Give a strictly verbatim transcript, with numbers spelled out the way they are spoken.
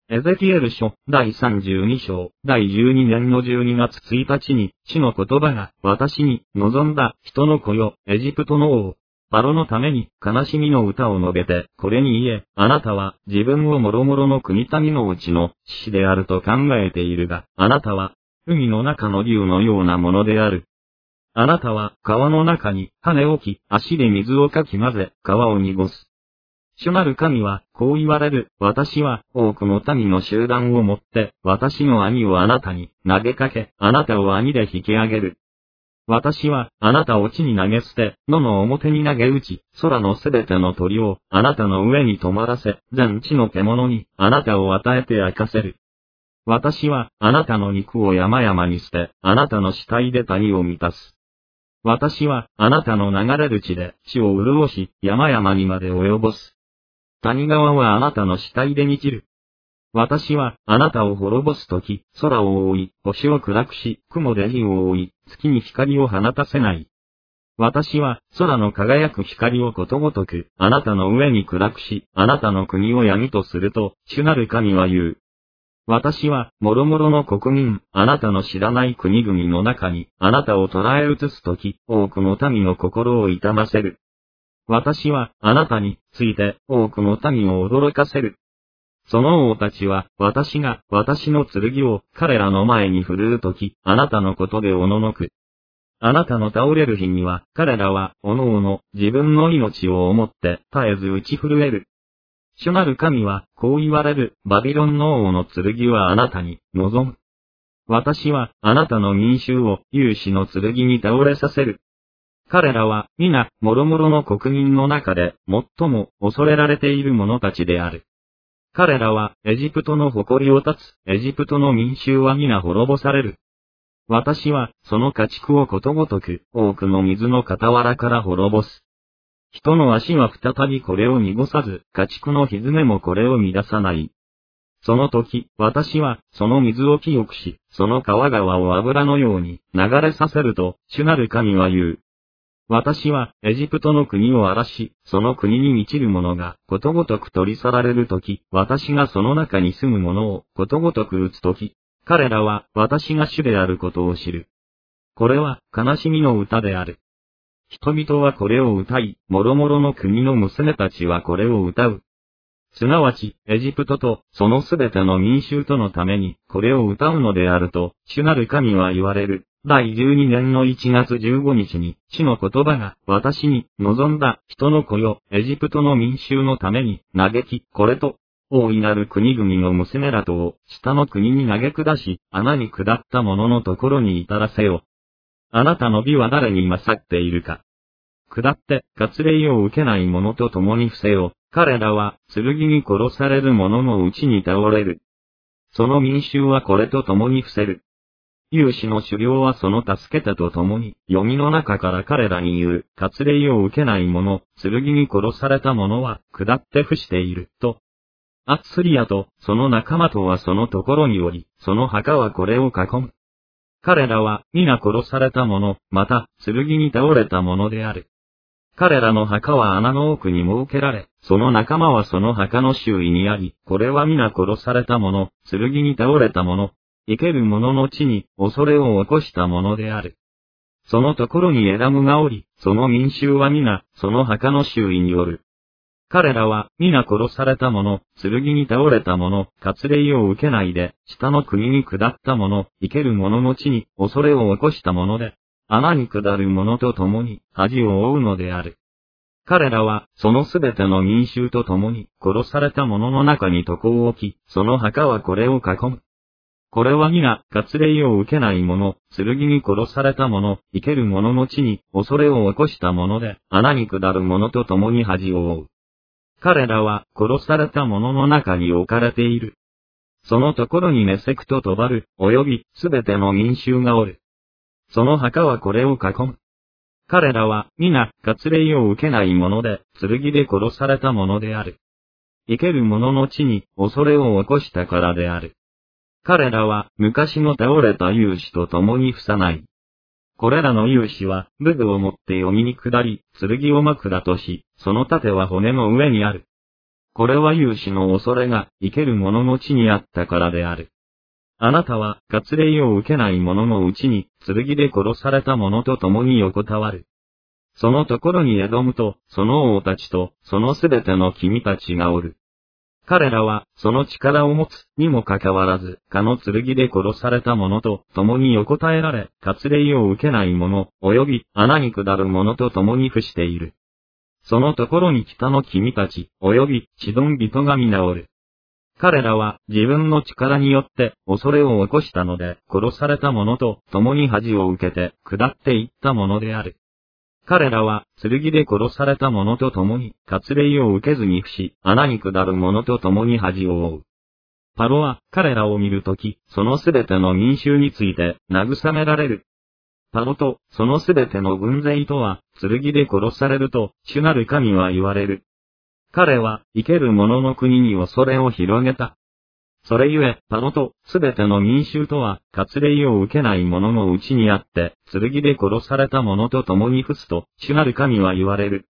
エゼキエル書だいさんじゅうに章だいじゅうにねんのじゅうにがつついたちに、主の言葉が私に望んだ人の子よ、エジプトの王。パロのために悲しみの歌を述べて、これに言え、あなたは自分を諸々の国民のうちの獅子であると考えているが、あなたは海の中の竜のようなものである。あなたは川の中に羽を置き、足で水をかき混ぜ、川を濁す。主なる神は、こう言われる。私は、多くの民の集団をもって、私の網をあなたに投げかけ、あなたを網で引き上げる。私は、あなたを地に投げ捨て、野の表に投げ打ち、空のすべての鳥を、あなたの上に止まらせ、全地の獣に、あなたを与えて焼かせる。私は、あなたの肉を山々に捨て、あなたの死体で谷を満たす。私は、あなたの流れる地で、地を潤し、山々にまで及ぼす。谷川はあなたの死体で満ちる。私は、あなたを滅ぼすとき、空を覆い、星を暗くし、雲で火を覆い、月に光を放たせない。私は、空の輝く光をことごとく、あなたの上に暗くし、あなたの国を闇とすると、主なる神は言う。私は、諸々の国民、あなたの知らない国々の中に、あなたを捉え移すとき、多くの民の心を痛ませる。私は、あなたについて、多くの民を驚かせる。その王たちは、私が、私の剣を、彼らの前に振るうとき、あなたのことでおののく。あなたの倒れる日には、彼らは、おのおの、自分の命を思って、絶えず打ち震える。主なる神は、こう言われる。バビロンの王の剣はあなたに、望む。私は、あなたの民衆を、勇士の剣に倒れさせる。彼らは、皆、諸々の国民の中で、最も恐れられている者たちである。彼らは、エジプトの誇りを立つ、エジプトの民衆は皆滅ぼされる。私は、その家畜をことごとく、多くの水の傍らから滅ぼす。人の足は再びこれを濁さず、家畜の蹄もこれを乱さない。その時、私は、その水を清くし、その川々を油のように流れさせると、主なる神は言う。私は、エジプトの国を荒らし、その国に満ちる者が、ことごとく取り去られるとき、私がその中に住む者を、ことごとく撃つとき、彼らは、私が主であることを知る。これは、悲しみの歌である。人々はこれを歌い、諸々の国の娘たちはこれを歌う。すなわち、エジプトと、そのすべての民衆とのために、これを歌うのであると、主なる神は言われる。だいじゅうにねんのいちがつじゅうごにちに、主の言葉が、私に、望んだ、人の子よ、エジプトの民衆のために、嘆き、これと、大いなる国々の娘らとを、下の国に投げ下し、穴に下った者のところに至らせよ。あなたの美は誰に勝っているか。下って、割礼を受けない者と共に伏せよ。彼らは、剣に殺される者のうちに倒れる。その民衆はこれと共に伏せる。勇士の首領はその助け手と共に、読みの中から彼らに言う、割礼を受けない者、剣に殺された者は、下って伏している、と。アッスリアと、その仲間とはそのところにおり、その墓はこれを囲む。彼らは、皆殺された者、また、剣に倒れた者である。彼らの墓は穴の奥に設けられ、その仲間はその墓の周囲にあり、これは皆殺された者、剣に倒れた者、生ける者の地に恐れを起こした者である。そのところにエラムがおり、その民衆は皆、その墓の周囲におる。彼らは、皆殺された者、剣に倒れた者、割礼を受けないで、下の国に下った者、生ける者の地に恐れを起こした者で、穴に下る者と共に恥を負うのである。彼らは、そのすべての民衆と共に、殺された者の中に床を置き、その墓はこれを囲む。これは皆、割礼を受けない者、剣に殺された者、生ける者の地に恐れを起こした者で、穴に下る者と共に恥を負う。彼らは、殺された者の中に置かれている。そのところにメセクとトバル、及び、すべての民衆がおる。その墓はこれを囲む。彼らは、皆、割礼を受けない者で、剣で殺された者である。生ける者の地に、恐れを起こしたからである。彼らは、昔の倒れた勇士と共に伏さない。これらの勇士は、武具を持って読みに下り、剣を枕とし、その盾は骨の上にある。 これは勇士の恐れが生ける者の地にあったからである。あなたは割礼を受けない者のうちに剣で殺された者と共に横たわる。そのところにエドムとその王たちとそのすべての君たちがおる。彼らはその力を持つにもかかわらず、かの剣で殺された者と共に横たえられ、割礼を受けない者、及び穴に下る者と共に伏している。そのところに北の君たち、及びシドン人が皆おる。彼らは自分の力によって恐れを起こしたので、殺された者と共に恥を受けて下っていった者である。彼らは剣で殺された者と共に割礼を受けずに伏し、穴に下る者と共に恥を負う。パロは彼らを見るとき、そのすべての民衆について慰められる。パロとそのすべての軍勢とは剣で殺されると主なる神は言われる。彼は生ける者の国に恐れを広げた。それゆえ、パロとすべての民衆とは割礼を受けない者のうちにあって、剣で殺された者と共に伏すと主なる神は言われる。